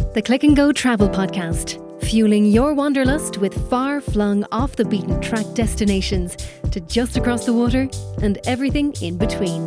The Click and Go Travel Podcast, fueling your wanderlust with far-flung off-the-beaten-track destinations to just across the water and everything in between.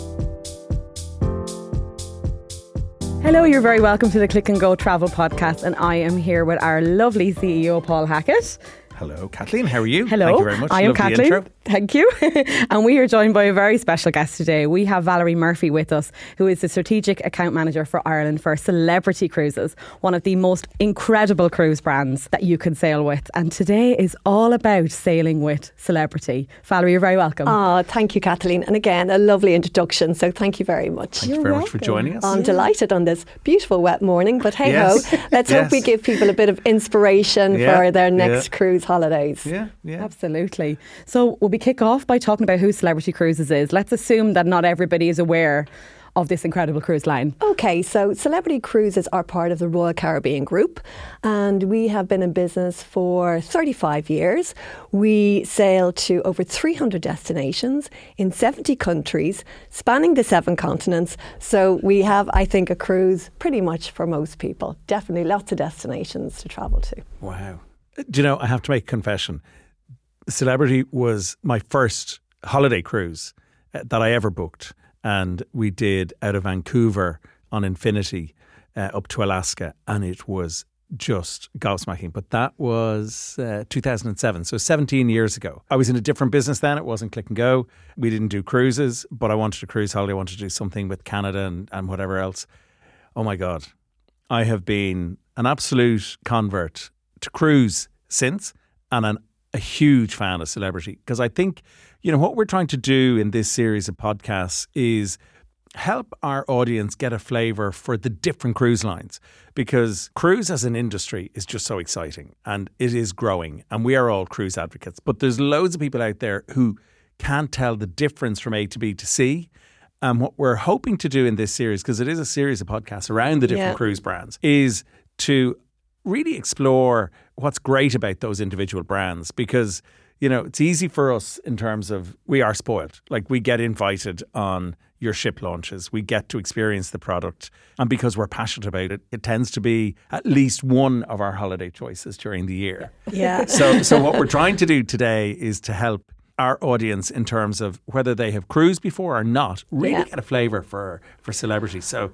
Hello, you're very welcome to the Click and Go Travel Podcast, and I am here with our lovely CEO, Paul Hackett. Hello, Kathleen. How are you? Hello. Thank you very much. I am Lovely Kathleen. Intro. Thank you. And we are joined by a very special guest today. We have Valerie Murphy with us, who is the Strategic Account Manager for Ireland for Celebrity Cruises, one of the most incredible cruise brands that you can sail with. And today is all about sailing with celebrity. Valerie, you're very welcome. Oh, thank you, Kathleen. And again, a lovely introduction. So thank you very much. Thank you very much for joining us. I'm delighted on this beautiful wet morning, but hey Yes. ho, let's hope we give people a bit of inspiration for their next cruise holidays. Yeah. Absolutely. So will we kick off by talking about who Celebrity Cruises is? Let's assume that not everybody is aware of this incredible cruise line. Okay, so Celebrity Cruises are part of the Royal Caribbean Group, and we have been in business for 35 years. We sail to over 300 destinations in 70 countries, spanning the 7 continents. So we have, I think, a cruise pretty much for most people. Definitely lots of destinations to travel to. Wow. Do you know, I have to make a confession. Celebrity was my first holiday cruise that I ever booked. And we did out of Vancouver on Infinity up to Alaska. And it was just gobsmacking. But that was 2007. So 17 years ago. I was in a different business then. It wasn't Click and Go. We didn't do cruises, but I wanted a cruise holiday. I wanted to do something with Canada and whatever else. Oh my God. I have been an absolute convert to cruise since, and a huge fan of Celebrity, because I think, you know, what we're trying to do in this series of podcasts is help our audience get a flavour for the different cruise lines, because cruise as an industry is just so exciting and it is growing, and we are all cruise advocates, but there's loads of people out there who can't tell the difference from A to B to C. And what we're hoping to do in this series, because it is a series of podcasts around the different cruise brands, is to really explore what's great about those individual brands, because, you know, it's easy for us in terms of we are spoiled. Like, we get invited on your ship launches, we get to experience the product, and because we're passionate about it, it tends to be at least one of our holiday choices during the year. Yeah. So what we're trying to do today is to help our audience in terms of whether they have cruised before or not, really get a flavour for Celebrity. So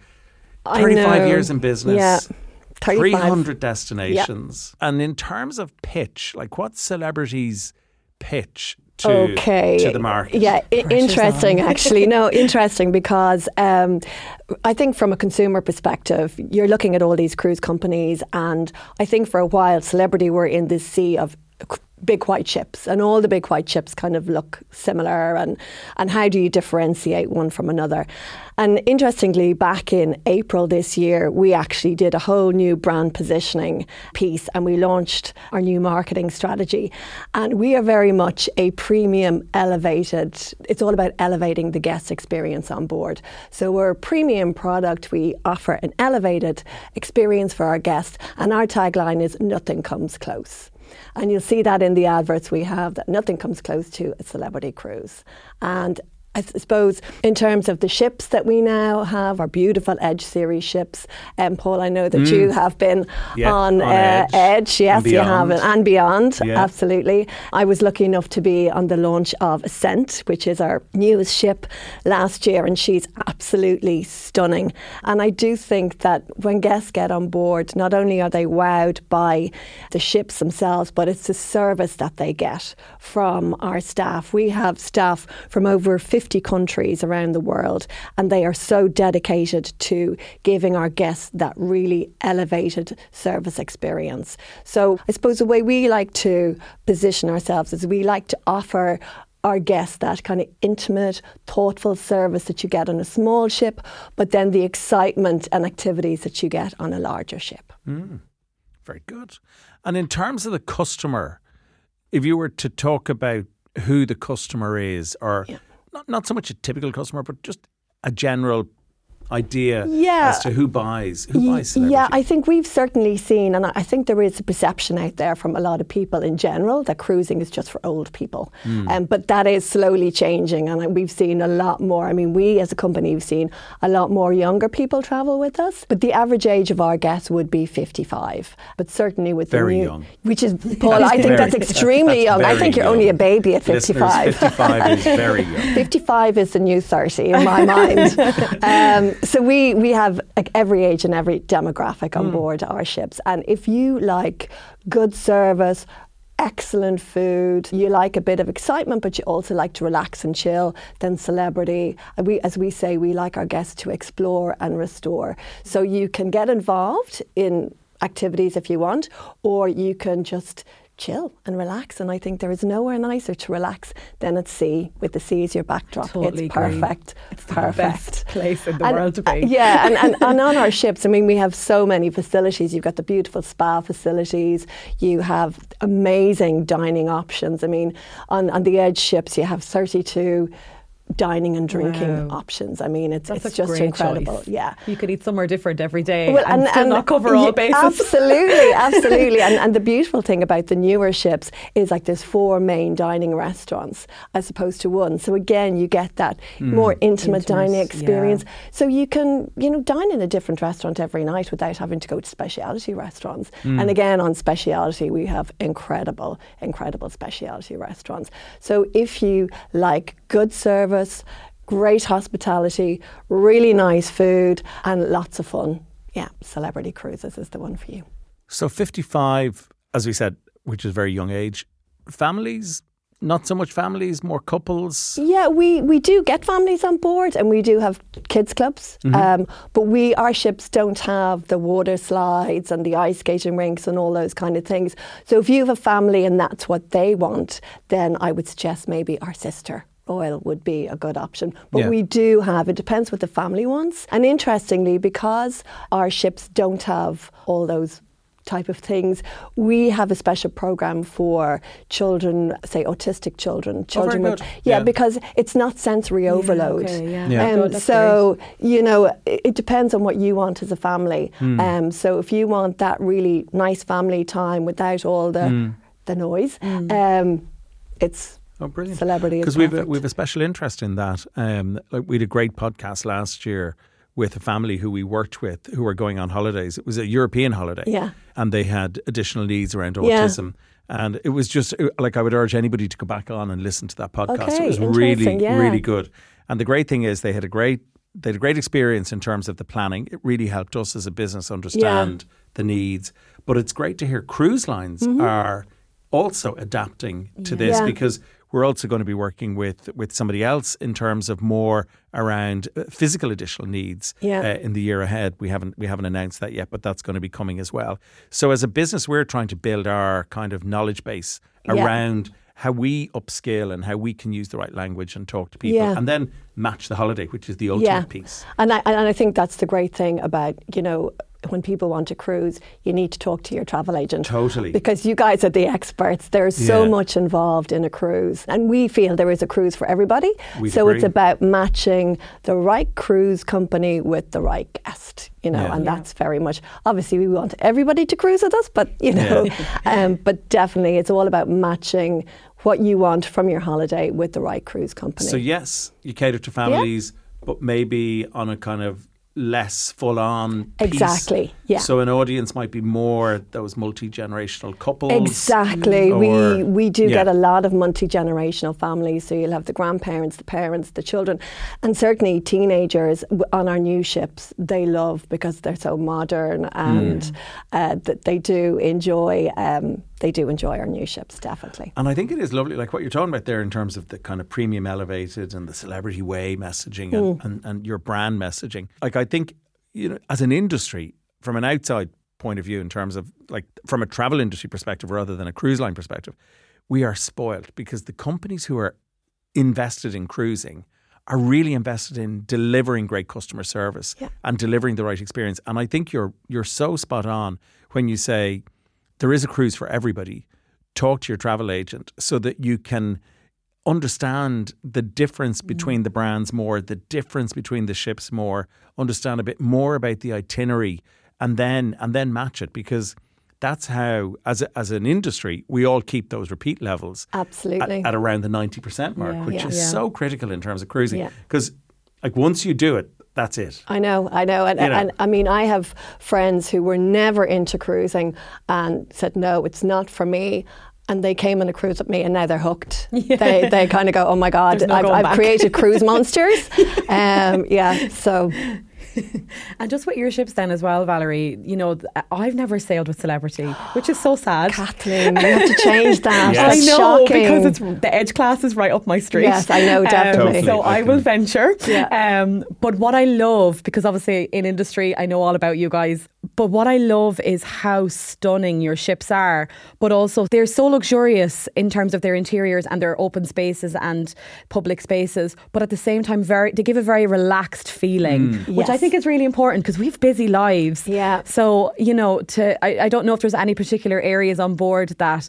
35 years in business. Yeah. 300 destinations. And in terms of pitch, like, what's Celebrity's pitch to the market? Yeah, interesting actually. No, interesting, because I think from a consumer perspective, you're looking at all these cruise companies, and I think for a while Celebrity were in this sea of big white ships, and all the big white ships kind of look similar, and how do you differentiate one from another? And interestingly, back in April this year, we actually did a whole new brand positioning piece, and we launched our new marketing strategy. And we are very much a premium elevated, it's all about elevating the guest experience on board. So we're a premium product. We offer an elevated experience for our guests, and our tagline is "Nothing comes close." And you'll see that in the adverts we have, that nothing comes close to a Celebrity cruise. And I suppose in terms of the ships that we now have, our beautiful Edge series ships, Paul, I know that you have been on Edge. Yes, you have, and beyond, absolutely. I was lucky enough to be on the launch of Ascent, which is our newest ship, last year, and she's absolutely stunning. And I do think that when guests get on board, not only are they wowed by the ships themselves, but it's the service that they get from our staff. We have staff from over 50 countries around the world, and they are so dedicated to giving our guests that really elevated service experience. So I suppose the way we like to position ourselves is we like to offer our guests that kind of intimate, thoughtful service that you get on a small ship, but then the excitement and activities that you get on a larger ship. Very good. And in terms of the customer, if you were to talk about who the customer is, or not so much a typical customer, but just a general idea Yeah. as to who buys celebrity? Yeah, I think we've certainly seen, and I think there is a perception out there from a lot of people in general that cruising is just for old people. But that is slowly changing, and we've seen a lot more. I mean, we as a company have seen a lot more younger people travel with us, but the average age of our guests would be 55. But certainly with very the new, young. Which is, Paul, I think that's extremely young. I think you're only a baby at 55. Listeners, 55 is very young. 55 is the new 30 in my mind. So we have like every age and every demographic on board our ships. And if you like good service, excellent food, you like a bit of excitement, but you also like to relax and chill, then Celebrity, as we say, we like our guests to explore and restore. So you can get involved in activities if you want, or you can just chill and relax, and I think there is nowhere nicer to relax than at sea with the sea as your backdrop. Totally it's perfect. Agree. It's perfect. the best place in the world to be. And on our ships, I mean, we have so many facilities. You've got the beautiful spa facilities. You have amazing dining options. I mean, on the Edge ships, you have 32 dining and drinking options. I mean, it's just incredible. Choice. Yeah, you could eat somewhere different every day and still not cover all bases. Absolutely. And the beautiful thing about the newer ships is like there's 4 main dining restaurants as opposed to 1. So again, you get that more intimate dining experience. Yeah. So you can, dine in a different restaurant every night without having to go to specialty restaurants. And again, on specialty, we have incredible specialty restaurants. So if you like good service, great hospitality, really nice food, and lots of fun, Celebrity Cruises is the one for you. So 55, as we said, which is a very young age. Families, not so much families, more couples? Yeah, we do get families on board, and we do have kids clubs, but our ships don't have the water slides and the ice skating rinks and all those kind of things. So if you have a family and that's what they want, then I would suggest maybe our sister Royal would be a good option. But we do have, it depends what the family wants. And interestingly, because our ships don't have all those type of things, we have a special program for children, say autistic children with, because it's not sensory overload. So it depends on what you want as a family. So if you want that really nice family time without all the noise, it's brilliant. Celebrity is because perfect. we've a special interest in that. We had a great podcast last year with a family who we worked with who were going on holidays. It was a European holiday, and they had additional needs around autism. And it was just like, I would urge anybody to go back on and listen to that podcast. Okay, it was really good. And the great thing is they had a great experience in terms of the planning. It really helped us as a business understand the needs. But it's great to hear cruise lines are also adapting to this, because we're also going to be working with somebody else in terms of more around physical additional needs in the year ahead. We haven't announced that yet, but that's going to be coming as well. So as a business, we're trying to build our kind of knowledge base around how we upskill and how we can use the right language and talk to people, and then match the holiday, which is the ultimate piece. And I think that's the great thing about, when people want to cruise, you need to talk to your travel agent. Totally. Because you guys are the experts. There's so much involved in a cruise. And we feel there is a cruise for everybody. It's about matching the right cruise company with the right guest, and that's very much, obviously we want everybody to cruise with us, but, but definitely it's all about matching what you want from your holiday with the right cruise company. So yes, you cater to families, but maybe on a kind of less full-on piece. Exactly, So an audience might be more those multi-generational couples. Exactly. We do get a lot of multi-generational families. So you'll have the grandparents, the parents, the children, and certainly teenagers on our new ships. They love, because they're so modern, and that they do enjoy. They do enjoy our new ships, definitely. And I think it is lovely, like what you're talking about there in terms of the kind of premium elevated and the celebrity way messaging and your brand messaging. Like, I think, as an industry, from an outside point of view, in terms of like from a travel industry perspective rather than a cruise line perspective, we are spoiled because the companies who are invested in cruising are really invested in delivering great customer service and delivering the right experience. And I think you're so spot on when you say there is a cruise for everybody. Talk to your travel agent so that you can understand the difference between the brands more, the difference between the ships more, understand a bit more about the itinerary, and then match it, because that's how, as an industry, we all keep those repeat levels absolutely at around the 90% mark, which is so critical in terms of cruising. Yeah. Because like once you do it, that's it. I know. And I mean, I have friends who were never into cruising and said, no, it's not for me. And they came on a cruise with me and now they're hooked. Yeah. They kind of go, oh my God, I've created cruise monsters. So... And just with your ships then as well, Valerie, you know, I've never sailed with Celebrity, which is so sad. Kathleen, you have to change that. Yes. I know, shocking. because the Edge class is right up my street. Yes, I know, definitely. So I will venture. Yeah. But what I love, because obviously in industry, I know all about you guys, but what I love is how stunning your ships are, but also they're so luxurious in terms of their interiors and their open spaces and public spaces, but at the same time they give a very relaxed feeling, which I think is really important because we have busy lives. Yeah. So, you know, I don't know if there's any particular areas on board that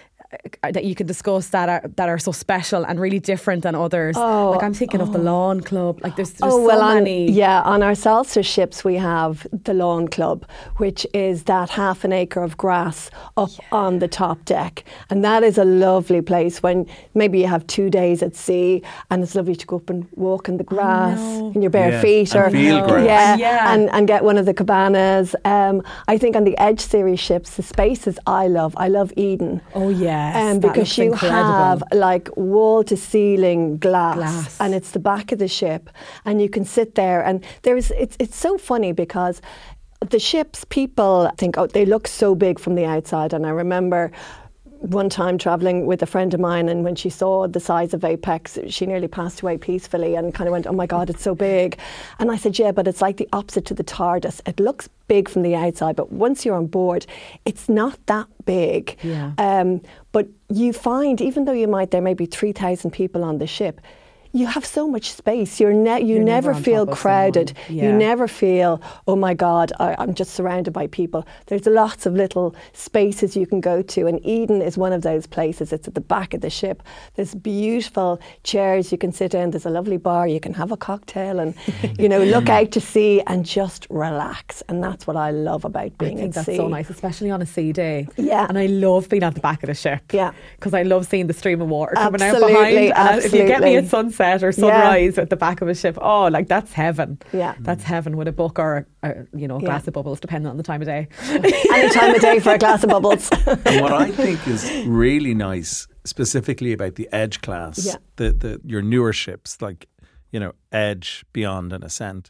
you can discuss that are so special and really different than others. Like I'm thinking of the Lawn Club. Like there's so many. On our Salsa ships we have the Lawn Club, which is that half an acre of grass up on the top deck, and that is a lovely place when maybe you have 2 days at sea, and it's lovely to go up and walk in the grass in your bare feet, and feel grass. And get one of the cabanas. I think on the Edge series ships, the spaces I love Eden. Oh yeah. Because you have like wall to ceiling glass and it's the back of the ship and you can sit there, and it's so funny because the ships, people think, oh, they look so big from the outside. And I remember one time travelling with a friend of mine, and when she saw the size of Apex, she nearly passed away peacefully and kind of went, oh my God, it's so big. And I said, yeah, but it's like the opposite to the TARDIS. It looks big from the outside, but once you're on board, it's not that big. Yeah. But you find, even though there may be 3,000 people on the ship, you have so much space. You never feel crowded. You never feel, oh my God, I'm just surrounded by people. There's lots of little spaces you can go to, and Eden is one of those places. It's at the back of the ship. There's beautiful chairs you can sit in. There's a lovely bar. You can have a cocktail and, look out to sea and just relax. And that's what I love about being at sea. I think that's so nice, especially on a sea day. Yeah. And I love being at the back of the ship. Yeah. Because I love seeing the stream of water coming out Absolutely, behind. And if you get me at sunset or sunrise at the back of a ship, that's heaven. Yeah. That's heaven with a book or a glass of bubbles, depending on the time of day. Any time of day for a glass of bubbles. And what I think is really nice, specifically about the Edge class, your newer ships like, Edge, Beyond and Ascent,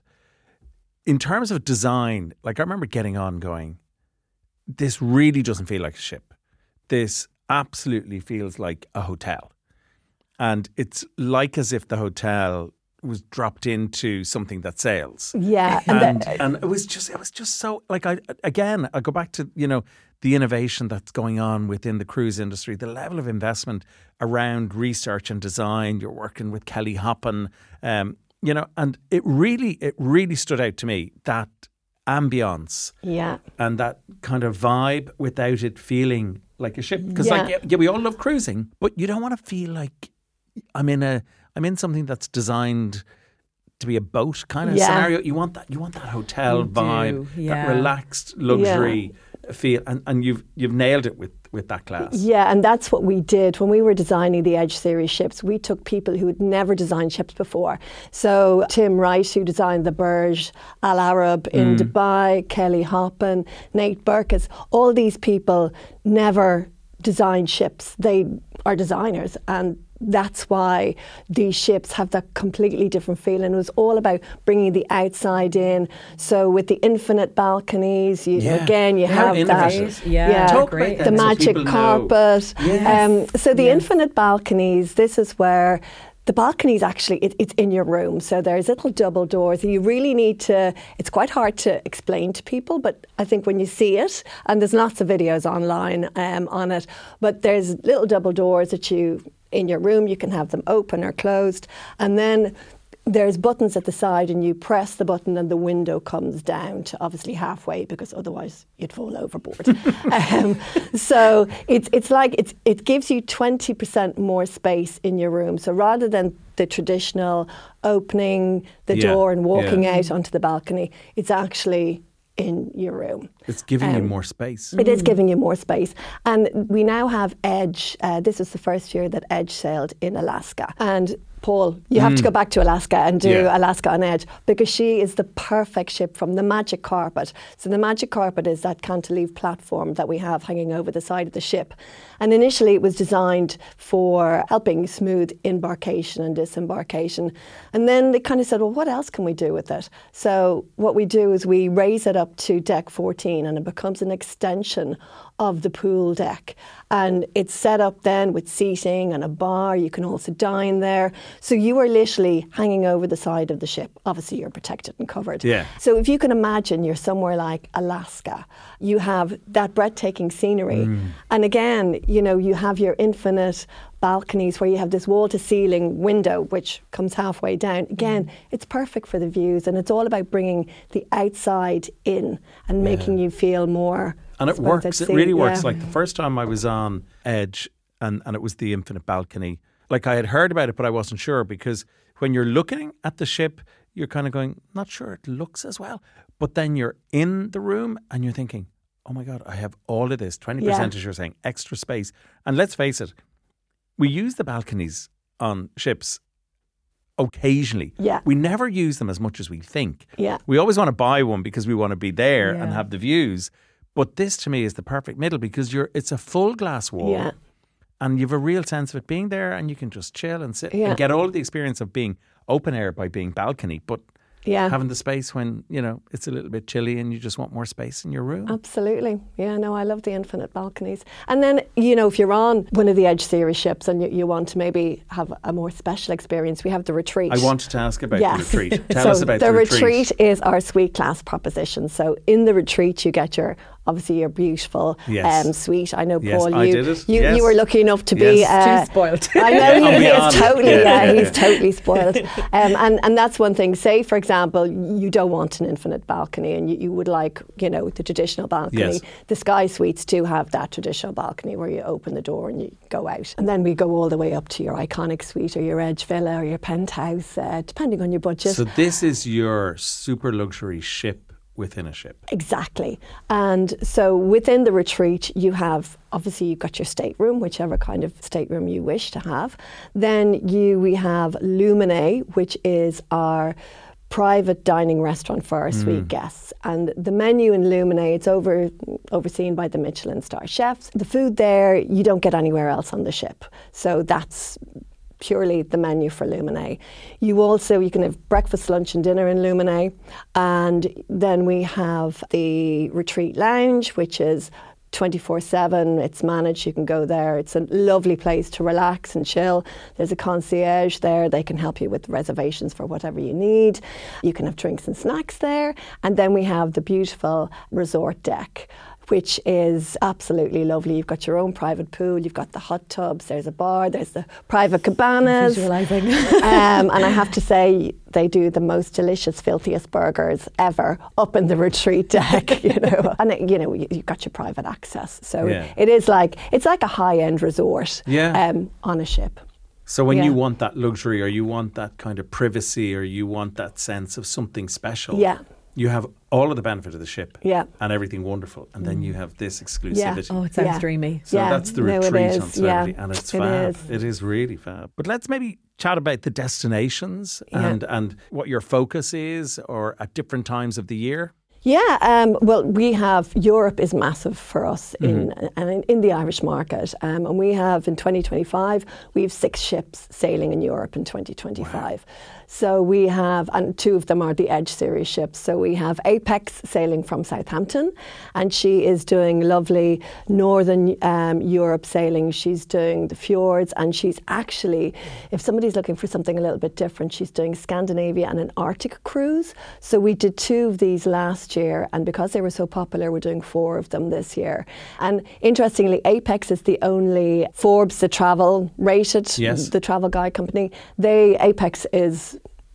in terms of design, like I remember getting on going, this really doesn't feel like a ship. This absolutely feels like a hotel. And it's like as if the hotel was dropped into something that sails. Yeah. And it was just so, like, I go back to, the innovation that's going on within the cruise industry, the level of investment around research and design. You're working with Kelly Hoppen, and it really stood out to me, that ambience and that kind of vibe without it feeling like a ship. Because we all love cruising, but you don't want to feel like I'm in something that's designed to be a boat kind of scenario. You want that hotel vibe, that relaxed luxury feel, and you've nailed it with that class. Yeah, and that's what we did when we were designing the Edge series ships. We took people who had never designed ships before. So Tim Wright, who designed the Burj Al Arab in Dubai, Kelly Hoppen, Nate Burkus, all these people never designed ships. They are designers, and that's why these ships have that completely different feeling. It was all about bringing the outside in. So with the infinite balconies, you have that. Talk about the magic carpet. Yes. So the infinite balconies, this is where the balconies actually, it's in your room. So there's little double doors. You really need to, it's quite hard to explain to people, but I think when you see it, and there's lots of videos online on it, but there's little double doors that in your room, you can have them open or closed. And then there's buttons at the side, and you press the button and the window comes down to obviously halfway, because otherwise you'd fall overboard. So it gives you 20% more space in your room. So rather than the traditional opening the door and walking out onto the balcony, it's actually in your room. It's giving you more space. It is giving you more space. And we now have Edge. This is the first year that Edge sailed in Alaska. And Paul, you have to go back to Alaska and do Alaska on Edge, because she is the perfect ship from the Magic Carpet. So the Magic Carpet is that cantilever platform that we have hanging over the side of the ship. And initially it was designed for helping smooth embarkation and disembarkation. And then they kind of said, well, what else can we do with it? So what we do is we raise it up to deck 14, and it becomes an extension of the pool deck. And it's set up then with seating and a bar. You can also dine there. So you are literally hanging over the side of the ship. Obviously, you're protected and covered. Yeah. So if you can imagine you're somewhere like Alaska, you have that breathtaking scenery. And again, you know, you have your infinite balconies where you have this wall-to-ceiling window which comes halfway down. Again, it's perfect for the views, and it's all about bringing the outside in and making you feel more. And it works. It really works. Like the first time I was on Edge and it was the infinite balcony, like I had heard about it, but I wasn't sure, because when you're looking at the ship, you're kind of going, not sure it looks as well. But then you're in the room and you're thinking, oh my God, I have all of this, 20% as you're saying, extra space. And let's face it, we use the balconies on ships occasionally. Yeah. We never use them as much as we think. Yeah. We always want to buy one because we want to be there and have the views. But this to me is the perfect middle, because it's a full glass wall and you have a real sense of it being there, and you can just chill and sit and get all of the experience of being open air by being balcony, but having the space when, you know, it's a little bit chilly and you just want more space in your room. Absolutely. Yeah, no, I love the infinite balconies. And then, you know, if you're on one of the Edge series ships and you want to maybe have a more special experience, we have the Retreat. I wanted to ask about the Retreat. Tell us about the Retreat. The Retreat is our suite class proposition. So in the Retreat, you get obviously your beautiful suite. I know, Paul, you were lucky enough to be too spoiled. I know he is totally he's totally spoiled. And that's one thing. Say, for example, you don't want an infinite balcony and you would like, you know, the traditional balcony. Yes. The Sky Suites do have that traditional balcony where you open the door and you go out. And then we go all the way up to your iconic suite or your Edge Villa or your penthouse, depending on your budget. So this is your super luxury ship within a ship. Exactly. And so within the Retreat, you've got your stateroom, whichever kind of stateroom you wish to have. Then we have Lumine, which is our private dining restaurant for our suite guests. And the menu in Lumine, it's overseen by the Michelin star chefs. The food there, you don't get anywhere else on the ship. So that's purely the menu for Lumine. You can have breakfast, lunch and dinner in Lumine. And then we have the Retreat Lounge, which is 24/7. It's managed. You can go there. It's a lovely place to relax and chill. There's a concierge there. They can help you with reservations for whatever you need. You can have drinks and snacks there. And then we have the beautiful resort deck, which is absolutely lovely. You've got your own private pool, you've got the hot tubs, there's a bar, there's the private cabanas. Visualising. And I have to say, they do the most delicious, filthiest burgers ever up in the Retreat deck, you know. And, you've got your private access. So it's like a high-end resort on a ship. So when you want that luxury, or you want that kind of privacy, or you want that sense of something special, you have all of the benefit of the ship and everything wonderful, and then you have this exclusivity. Oh, it sounds dreamy. So that's the Retreat on Celebrity, and it's fab. It is really fab. But let's maybe chat about the destinations and what your focus is, or at different times of the year. Yeah, well, we have, Europe is massive for us in the Irish market. And we have, in 2025, we have 6 ships sailing in Europe in 2025. Wow. So we have, and 2 of them are the Edge series ships. So we have Apex sailing from Southampton, and she is doing lovely Northern Europe sailing. She's doing the fjords, and she's actually, if somebody's looking for something a little bit different, she's doing Scandinavia and an Arctic cruise. So we did 2 of these last year, and because they were so popular, we're doing 4 of them this year. And interestingly, Apex is the only Forbes, the travel rated, the travel guide company. Apex is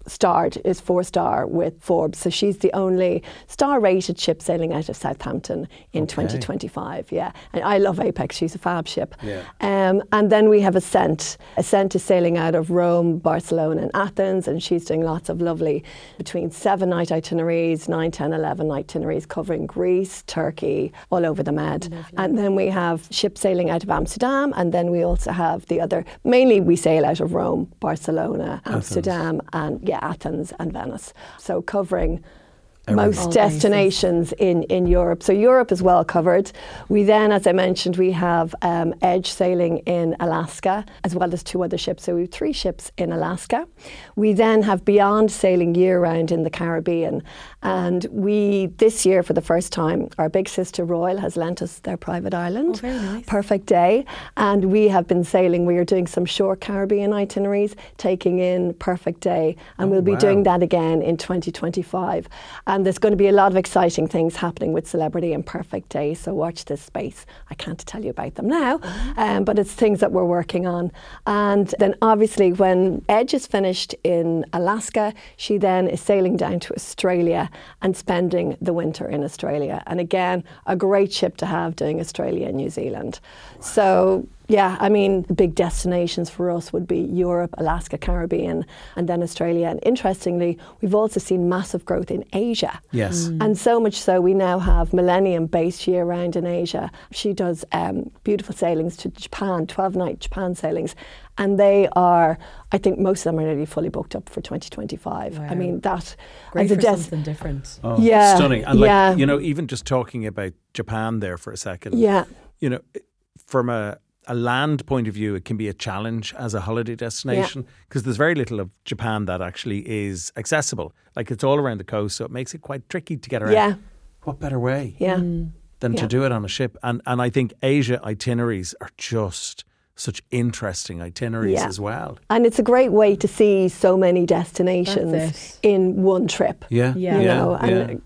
starred, is 4-star with Forbes. So she's the only star-rated ship sailing out of Southampton in 2025. Yeah, and I love Apex. She's a fab ship. Yeah. And then we have Ascent. Ascent is sailing out of Rome, Barcelona, and Athens, and she's doing lots of lovely between 7-night itineraries, 9, 10, 11 itineraries covering Greece, Turkey, all over the Med. Lovely. And then we have ships sailing out of Amsterdam, and then we also have the other. Mainly, we sail out of Rome, Barcelona, Amsterdam, and Athens and Venice. So covering most destinations in Europe. So Europe is well covered. We then, as I mentioned, we have Edge sailing in Alaska, as well as 2 other ships. So we have 3 ships in Alaska. We then have Beyond sailing year-round in the Caribbean. And we, this year, for the first time, our big sister Royal has lent us their private island. Oh, very nice. Perfect Day. And we have been sailing. We are doing some short Caribbean itineraries, taking in Perfect Day. And we'll be doing that again in 2025. And there's going to be a lot of exciting things happening with Celebrity and Perfect Day, so watch this space. I can't tell you about them now, but it's things that we're working on. And then obviously when Edge is finished in Alaska, she then is sailing down to Australia and spending the winter in Australia. And again, a great ship to have doing Australia and New Zealand. Wow. So yeah, I mean, the big destinations for us would be Europe, Alaska, Caribbean, and then Australia. And interestingly, we've also seen massive growth in Asia. Yes. And so much so, we now have Millennium based year-round in Asia. She does beautiful sailings to Japan, 12-night Japan sailings. And they are, I think most of them are nearly fully booked up for 2025. Wow. I mean, that... Great for something different. Oh, yeah, stunning. And like, you know, even just talking about Japan there for a second. Yeah. You know, from a land point of view, it can be a challenge as a holiday destination because there's very little of Japan that actually is accessible. Like it's all around the coast, so it makes it quite tricky to get around. Yeah. What better way than to do it on a ship? And I think Asia itineraries are just such interesting itineraries as well. And it's a great way to see so many destinations in one trip. Yeah. You know, and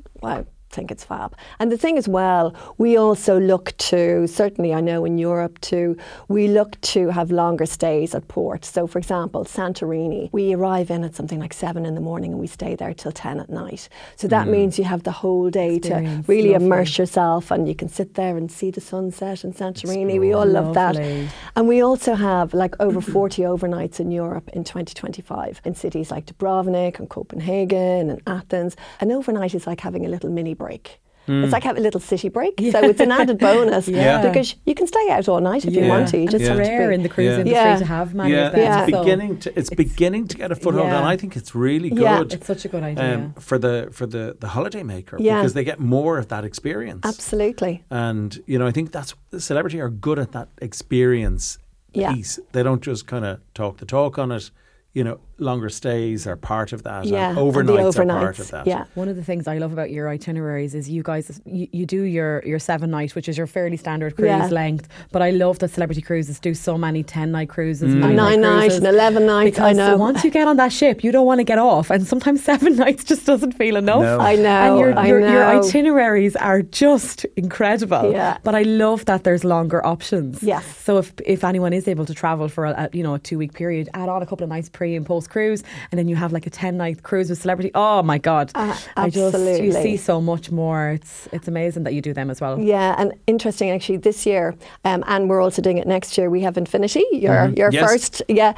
I think it's fab. And the thing as well, we also look to, certainly I know in Europe too, we look to have longer stays at port. So for example, Santorini, we arrive in at something like 7 in the morning and we stay there till 10 at night. So that means you have the whole day to really immerse yourself, and you can sit there and see the sunset in Santorini. We all love that. And we also have like over 40 overnights in Europe in 2025 in cities like Dubrovnik and Copenhagen and Athens. An overnight is like having a little mini break. It's like having a little city break. So it's an added bonus because you can stay out all night if you want to. You just it's have rare to be in the cruise industry to have many of them. It's beginning to get a foothold, and I think it's really good. Yeah. It's such a good idea for the holiday maker because they get more of that experience. Absolutely. And you know, I think that's Celebrity are good at that experience piece. They don't just kind of talk the talk on it. You know, longer stays are part of that. Yeah, and overnights are part of that. Yeah. One of the things I love about your itineraries is you guys, you do your 7-night, which is your fairly standard cruise length. But I love that Celebrity Cruises do so many 10-night cruises, 9-night and 11 nights. I know. Once you get on that ship, you don't want to get off, and sometimes 7 nights just doesn't feel enough. No. I know. And your itineraries are just incredible. Yeah. But I love that there's longer options. Yes. So if anyone is able to travel for a 2-week period, add on a couple of nights pre and post cruise, and then you have like a 10-night cruise with Celebrity. Oh my God. Absolutely. You see so much more. It's amazing that you do them as well. Yeah, and interesting actually this year, and we're also doing it next year, we have Infinity, your first,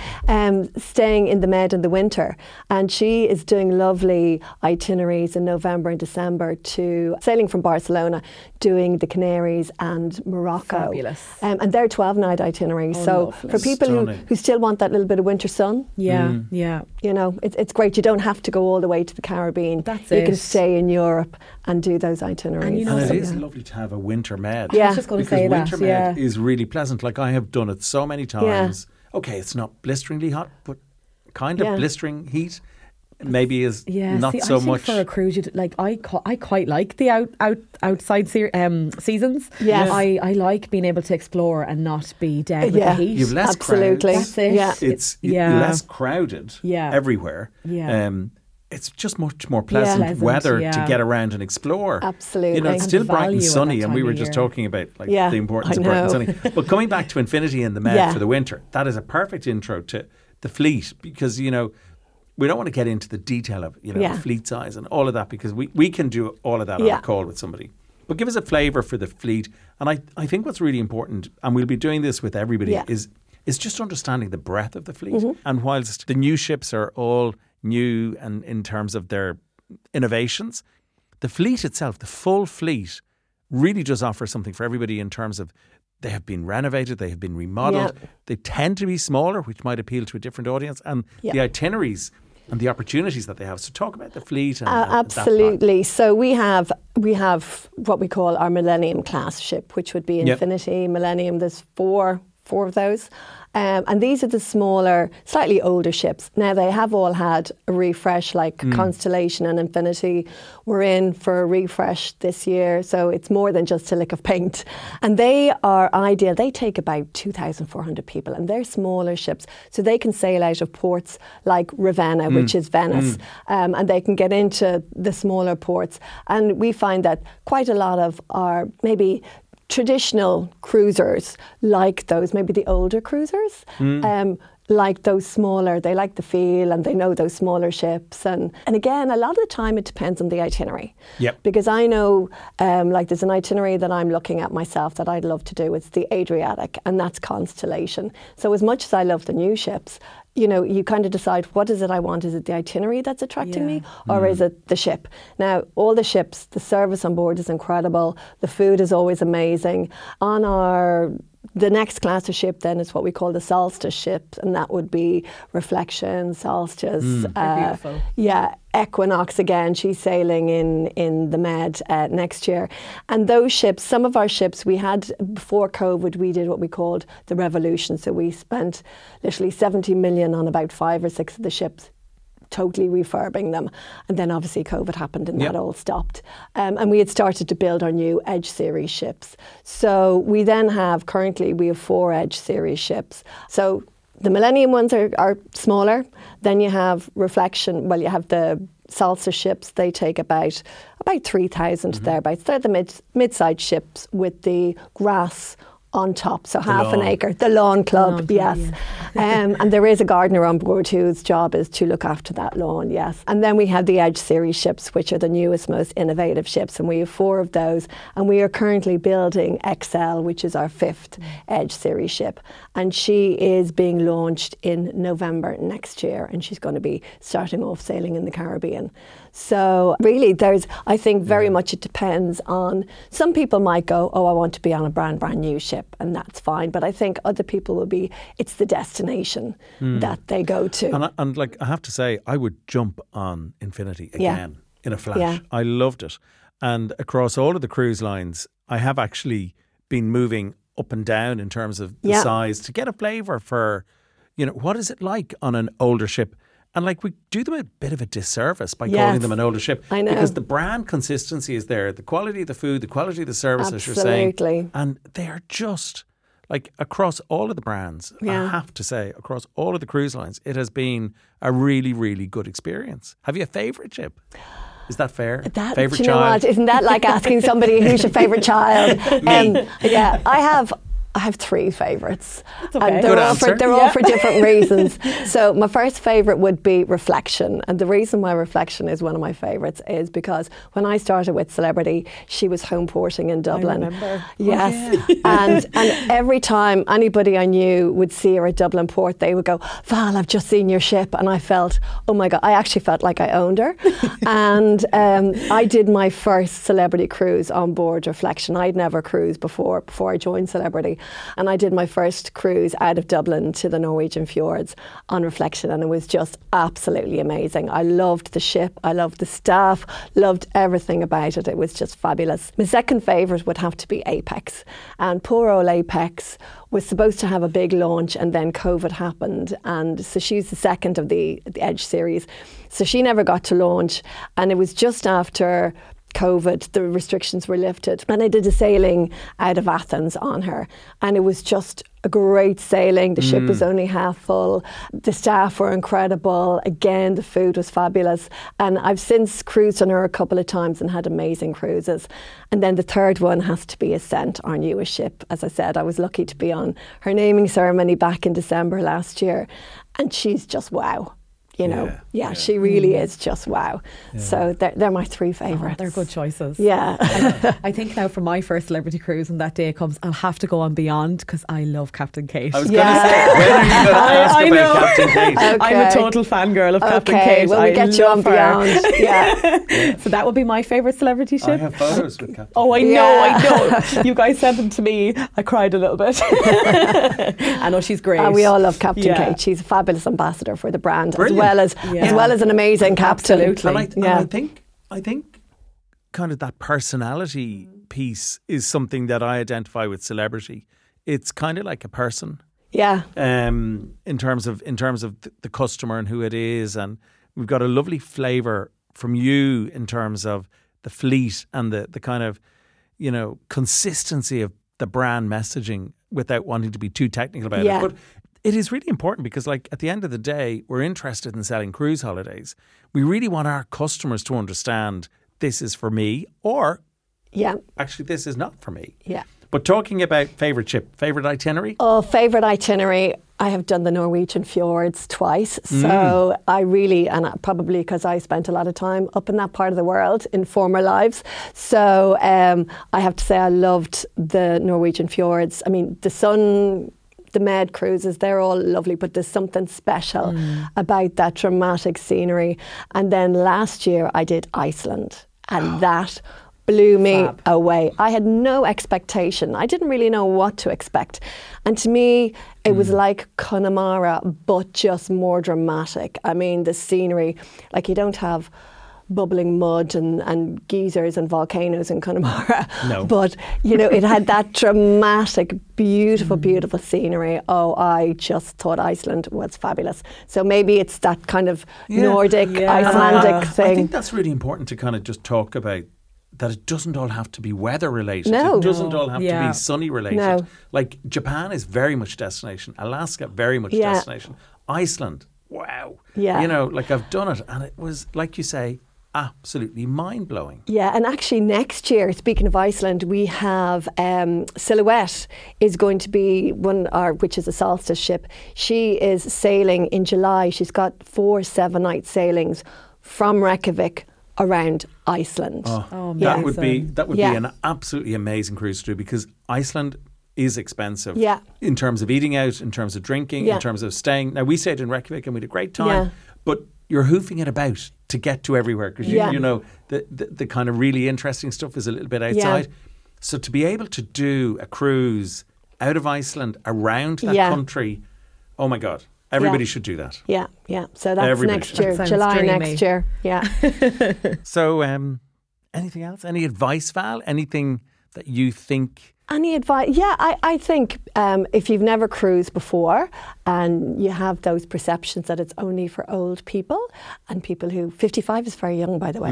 staying in the Med in the winter. And she is doing lovely itineraries in November and December to sailing from Barcelona, doing the Canaries and Morocco. Fabulous. And they're 12-night itineraries. So lovely. For people who still want that little bit of winter sun. Yeah. You know, it's great. You don't have to go all the way to the Caribbean. You can stay in Europe and do those itineraries. And it is lovely to have a winter Med. Yeah. I was just going to say that. Winter Med is really pleasant. Like I have done it so many times. Yeah. Okay, it's not blisteringly hot, but kind of blistering heat. Maybe is not so much for a cruise. I quite like the outside seasons. Yes. I like being able to explore and not be dead with the heat. You've less absolutely. crowds. That's it. It's less crowded. everywhere. It's just much more pleasant weather to get around and explore. Absolutely. You know, it's still bright and sunny, and we were just talking about the importance of bright and sunny. But coming back to Infinity in the Med for the winter, that is a perfect intro to the fleet because, you know, we don't want to get into the detail of, Yeah. fleet size and all of that, because we can do all of that on Yeah. a call with somebody. But give us a flavour for the fleet. And I think what's really important, and we'll be doing this with everybody, Yeah. is just understanding the breadth of the fleet. And whilst the new ships are all new and in terms of their innovations, the fleet itself, the full fleet, really does offer something for everybody in terms of they have been renovated, they have been remodeled. Yeah. They tend to be smaller, which might appeal to a different audience, and Yeah. the itineraries and the opportunities that they have. So talk about the fleet and that part. Absolutely. So we have what we call our Millennium class ship, which would be Yep. Infinity, Millennium. There's four of those. And these are the smaller, slightly older ships. Now, they have all had a refresh, like Constellation and Infinity were in for a refresh this year. So it's more than just a lick of paint. And they are ideal. They take about 2,400 people, and they're smaller ships. So they can sail out of ports like Ravenna, which is Venice, and they can get into the smaller ports. And we find that quite a lot of our maybe traditional cruisers like those, maybe the older cruisers, like those smaller. They like the feel and they know those smaller ships. And again, a lot of the time it depends on the itinerary. Yep. Because I know, like there's an itinerary that I'm looking at myself that I'd love to do. It's the Adriatic, and that's Constellation. So as much as I love the new ships, you kind of decide, what is it I want? Is it the itinerary that's attracting me, or is it the ship? Now, all the ships, the service on board is incredible. The food is always amazing. The next class of ship then is what we call the Solstice ship, and that would be Reflection, Solstice. Beautiful. Yeah, Equinox again. She's sailing in the Med next year. And those ships, some of our ships, we had before COVID, we did what we called the Revolution. So we spent literally 70 million on about 5 or 6 of the ships, totally refurbing them. And then obviously COVID happened and that all stopped. And we had started to build our new Edge series ships. So we then currently we have 4 Edge series ships. So the Millennium ones are smaller. Then you have Reflection, you have the Solstice ships. They take about 3,000 thereabouts. They're the mid-sized ships with the grass on top, so half an acre. The Lawn Club, yes. And there is a gardener on board whose job is to look after that lawn, yes. And then we have the Edge series ships, which are the newest, most innovative ships, and we have 4 of those. And we are currently building XL, which is our 5th Edge series ship. And she is being launched in November next year, and she's going to be starting off sailing in the Caribbean. So really, I think very much it depends on, some people might go, I want to be on a brand new ship, and that's fine. But I think other people will be, it's the destination that they go to. And like, I have to say, I would jump on Infinity again in a flash. Yeah. I loved it. And across all of the cruise lines, I have actually been moving up and down in terms of the size to get a flavour for, what is it like on an older ship? And like, we do them a bit of a disservice by calling them an older ship. I know. Because the brand consistency is there, the quality of the food, the quality of the service, as you're saying. Absolutely. And they are just, like, across all of the brands, I have to say, across all of the cruise lines, it has been a really, really good experience. Have you a favourite ship? Is that fair? Favourite do you know child? what? Isn't that like asking somebody who's your favourite child? Yeah, I have 3 favourites. okay. And Good answer. they're all for different reasons. So my first favourite would be Reflection. And the reason why Reflection is one of my favourites is because when I started with Celebrity, she was home porting in Dublin. I remember. Yes. And every time anybody I knew would see her at Dublin Port, they would go, Val, I've just seen your ship. And I felt, oh my God, I actually felt like I owned her. And I did my first Celebrity cruise on board Reflection. I'd never cruised before I joined Celebrity. And I did my first cruise out of Dublin to the Norwegian fjords on Reflection, and it was just absolutely amazing. I loved the ship, I loved the staff, loved everything about it. It was just fabulous. My second favourite would have to be Apex. And poor old Apex was supposed to have a big launch, and then COVID happened, and so she's the second of the Edge series. So she never got to launch, and it was just after COVID, the restrictions were lifted, and I did a sailing out of Athens on her, and it was just a great sailing. The ship was only half full. The staff were incredible. Again, the food was fabulous, and I've since cruised on her a couple of times and had amazing cruises. And then the third one has to be Ascent, our newest ship. As I said, I was lucky to be on her naming ceremony back in December last year, and she's just wow. you know, she really is just wow. Yeah. So they're my three favourites. They're good choices. Yeah. I think now for my first celebrity cruise, when that day comes, I'll have to go on Beyond because I love Captain Kate. I was going to say, when are you going to ask about Captain Kate? Okay. I'm a total fangirl of Captain Kate. Well, we get you on Beyond. Yeah. So that would be my favourite celebrity ship. I have photos with Captain Kate. Oh, I know. You guys sent them to me. I cried a little bit. I know she's great. We all love Captain Kate. She's a fabulous ambassador for the brand. Brilliant. as well as an amazing captain. Absolutely. And I think kind of that personality piece is something that I identify with celebrity. It's kind of like a person. Yeah. In terms of the customer and who it is, and we've got a lovely flavour from you in terms of the fleet and the kind of, you know, consistency of the brand messaging without wanting to be too technical about it. But it is really important because, like, at the end of the day, we're interested in selling cruise holidays. We really want our customers to understand this is for me, or actually this is not for me. Yeah. But talking about favourite ship, favourite itinerary? Oh, favourite itinerary. I have done the Norwegian fjords twice. So I really, and probably because I spent a lot of time up in that part of the world in former lives. So I have to say I loved the Norwegian fjords. I mean, the Med cruises, they're all lovely, but there's something special about that dramatic scenery. And then last year I did Iceland, and that blew me away. I had no expectation. I didn't really know what to expect. And to me, it was like Connemara, but just more dramatic. I mean, the scenery, like you don't have bubbling mud and geysers and volcanoes in Connemara. No. But, you know, it had that dramatic, beautiful, beautiful scenery. Oh, I just thought Iceland was fabulous. So maybe it's that kind of Nordic, Icelandic thing. I think that's really important to kind of just talk about, that it doesn't all have to be weather related. No. It doesn't all have to be sunny related. No. Like Japan is very much destination. Alaska, very much destination. Iceland, wow. Yeah. You know, like I've done it and it was, like you say, absolutely mind-blowing. Yeah, and actually next year, speaking of Iceland, we have Silhouette is going to be which is a Solstice ship. She is sailing in July. She's got 4 7-night sailings from Reykjavik around Iceland. That would be an absolutely amazing cruise to do, because Iceland is expensive in terms of eating out, in terms of drinking, in terms of staying. Now, we stayed in Reykjavik and we had a great time, but you're hoofing it about to get to everywhere, because you know the kind of really interesting stuff is a little bit outside. So to be able to do a cruise out of Iceland around that country, oh my God. Everybody should do that. Yeah. So that's next year, July next year. Yeah. So anything else? Any advice, Val? Anything that you think? Any advice? Yeah, I think if you've never cruised before and you have those perceptions that it's only for old people and people who, 55 is very young, by the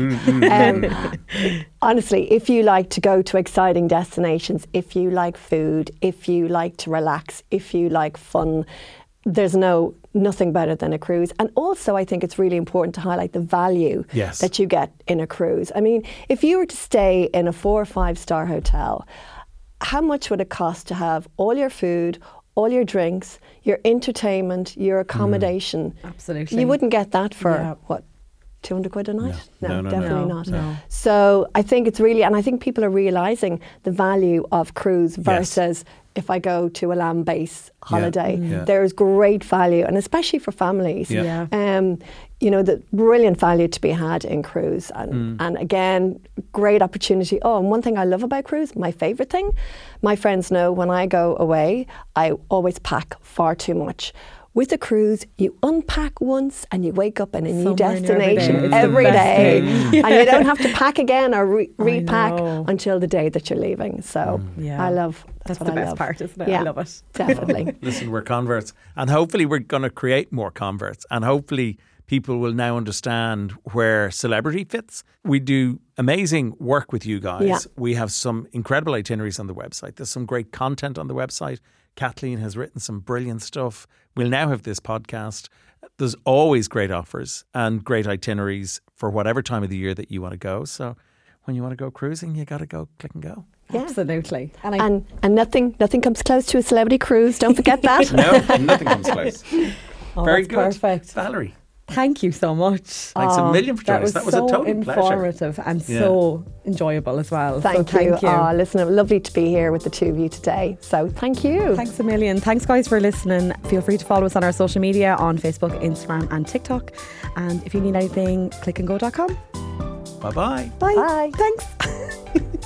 way. Honestly, if you like to go to exciting destinations, if you like food, if you like to relax, if you like fun, there's nothing better than a cruise. And also I think it's really important to highlight the value that you get in a cruise. I mean, if you were to stay in a 4 or 5 star hotel, how much would it cost to have all your food, all your drinks, your entertainment, your accommodation? Absolutely. You wouldn't get that for, 200 quid a night? No, definitely not. No. So I think it's really, and I think people are realising the value of cruise versus if I go to a land-based holiday. There's great value, and especially for families. You know, the brilliant value to be had in cruise. And again, great opportunity. Oh, and one thing I love about cruise, my favourite thing, my friends know when I go away, I always pack far too much. With a cruise, you unpack once and you wake up in a new destination every day. And you don't have to pack again or repack until the day that you're leaving. So I love that's the best part, isn't it? Yeah, I love it. Definitely. Listen, we're converts. And hopefully we're going to create more converts. And hopefully people will now understand where celebrity fits. We do amazing work with you guys. Yeah. We have some incredible itineraries on the website. There's some great content on the website. Kathleen has written some brilliant stuff. We'll now have this podcast. There's always great offers and great itineraries for whatever time of the year that you want to go. So when you want to go cruising, you got to go click and go. Yeah. Absolutely. And nothing comes close to a celebrity cruise. Don't forget that. No, nothing comes close. Oh, Very good. Perfect. Valerie, Thank you so much. Thanks a million for joining us. That was so a total pleasure. informative and so enjoyable as well. Thank you. Listen, lovely to be here with the two of you today. So thank you. Thanks a million. Thanks, guys, for listening. Feel free to follow us on our social media on Facebook, Instagram and TikTok. And if you need anything, clickandgo.com. Bye-bye. Bye. Bye. Thanks.